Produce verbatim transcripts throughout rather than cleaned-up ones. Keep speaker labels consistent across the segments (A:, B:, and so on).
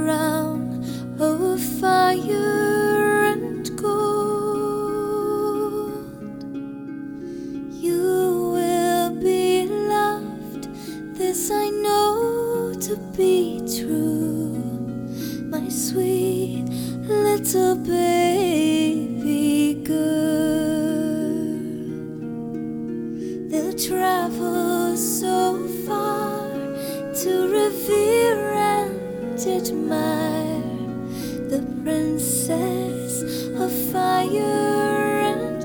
A: crown of fire and gold. You will be loved, this I know to be true, my sweet little baby girl. They'll travel so far to revere and admire the princess of fire and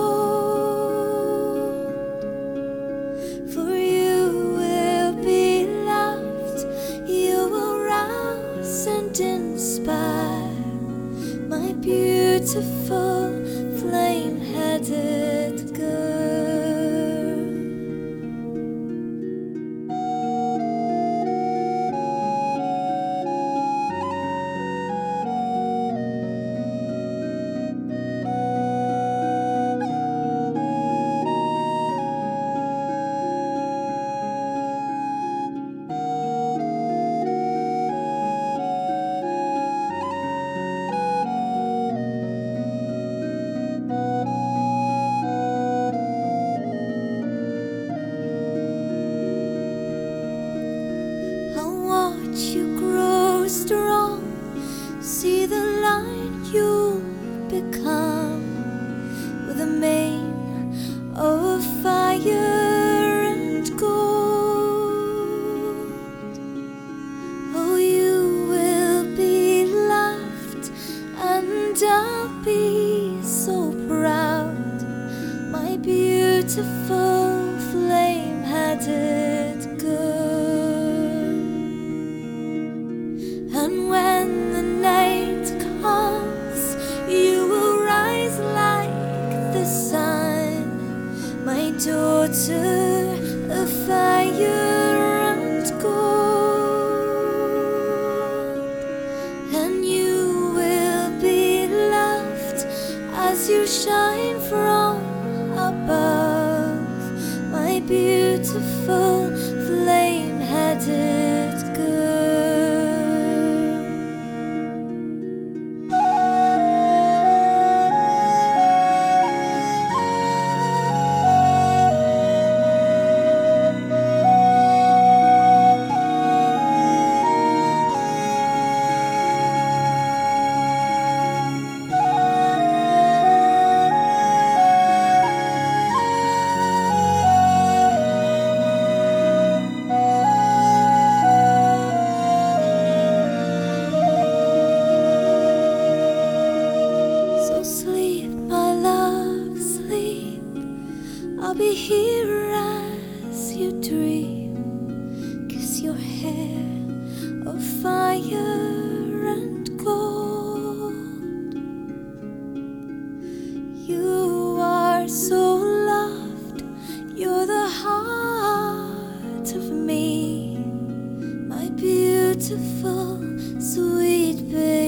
A: gold. For you will be loved, you will rouse and inspire, my beautiful flame-headed girl. You grow strong, see the lion you'll become, with a mane of fire and gold. Oh, you will be loved, and I'll be so proud, my beautiful flame-headed girl. And when the night comes, you will rise like the sun, my daughter of fire and gold. And you will be loved as you shine from above, my beautiful flame-headed girl. I'll be here as you dream, kiss your hair of fire and gold. You are so loved, you're the heart of me, my beautiful sweet baby.